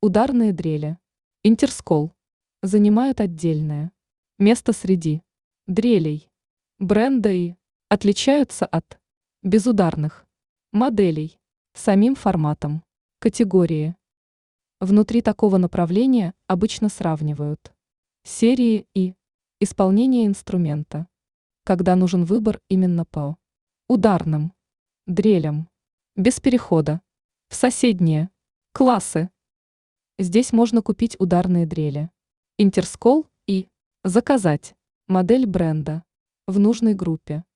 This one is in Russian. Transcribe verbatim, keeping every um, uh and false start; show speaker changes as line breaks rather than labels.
Ударные дрели. Интерскол. Занимают отдельное место среди дрелей бренда и отличаются от безударных моделей самим форматом категории. Внутри такого направления обычно сравнивают серии и исполнение инструмента, когда нужен выбор именно по ударным дрелям, без перехода в соседние классы. Здесь можно купить ударные дрели Интерскол и заказать модель бренда в нужной группе.